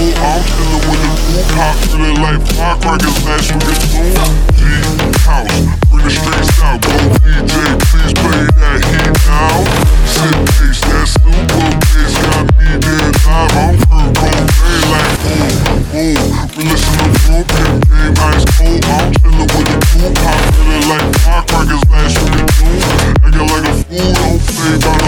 I'm chillin' with the cool pop, feeling like firecrackers last week at noon. G-House, bring the streets out. Go DJ, please play that heat now. Sit bass, that super bass got me dead live. I'm Kurt Cobain like boom. We listen to Boom, Pimp Game, ice cold. I'm chillin' with the cool pop, feeling like firecrackers last week at noon. Acting like a fool, don't play by the